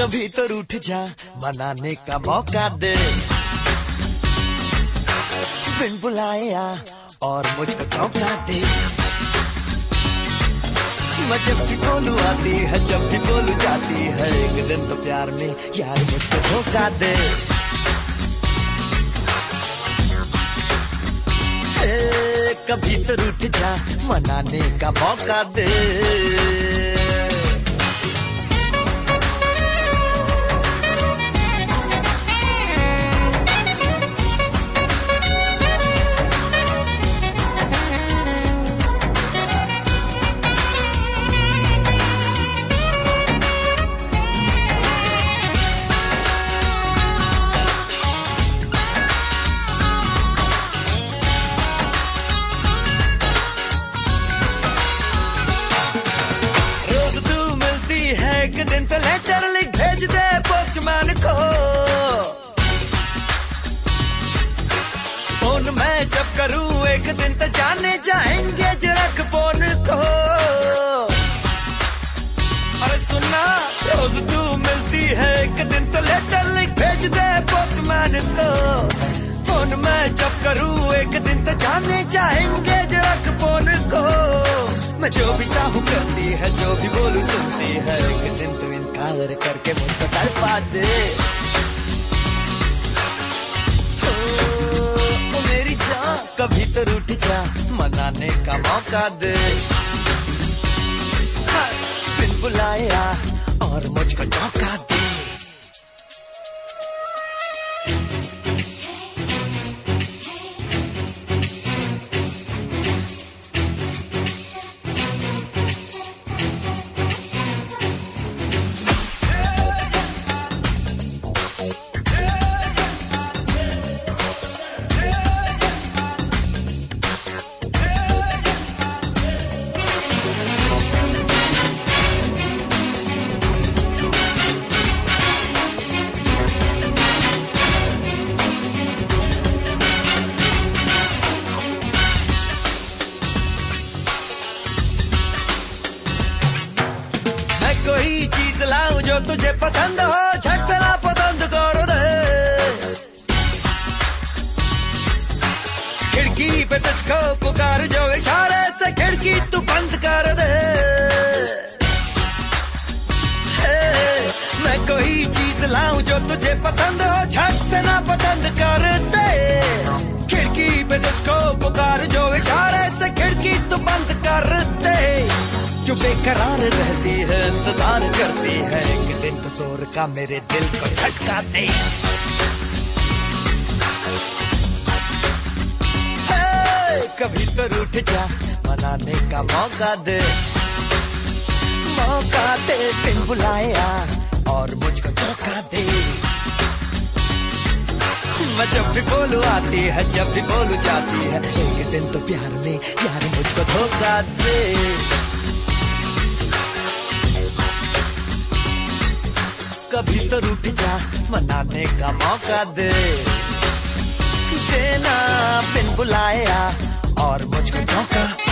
कभी तो रूठ जा, मनाने का मौका दे। बिन बुलाया और मुझको चौंका दे। मैं जब भी बोलूं आती है, जब भी बोलूं जाती है। एक दिन तो प्यार में यार मुझको धोखा दे। कभी तो रूठ जा, मनाने का मौका दे। एक दिन तो लेटर लिख भेज दे पोस्टमैन को। फोन मैं जब करूं एक दिन तो जाने जाएंगे जरक फोन को। अरे सुनना, रोज तू मिलती है, एक दिन तो लेटर लिख भेज दे पोस्टमैन को। फोन मैं जब करूं एक दिन तो जाने जाएंगे जरक फोन को। मैं जो भी चाहूँ करती है, जो भी बोलूं सुनती है। एक दिन तो इनकार करके मुझको तड़पा दे। ओ मेरी जान, कभी तो रूठ जा, मनाने का मौका दे। बिन बुलाया और मुझको चौंका दे। कोई चीज लाऊं जो तुझे पसंद हो, झट से ना पसंद कर दे। खिड़की पे तुझको पुकार जो इशारे से खिड़की तू बंद कर दे। मैं कोई चीज लाऊं जो तुझे पसंद हो, झट से ना पसंद कर दे। खिड़की पे तुझको पुकार जो इशारे से खिड़की तू बंद कर दे। जो बेकरार रहती है, इंतजार करती है, एक दिन तो जोर का मेरे दिल को झटका दे। कभी तो रूठ जा, मनाने का मौका दे। मौका दे, बिन बुलाया और मुझको चौंका दे। मैं जब भी बोलूं आती है, जब भी बोलूं जाती है। एक दिन तो प्यार में यार मुझको धोखा दे। कभी तो रूठ जा, मनाने का मौका दे। देना बिन बुलाया और मुझको चौंका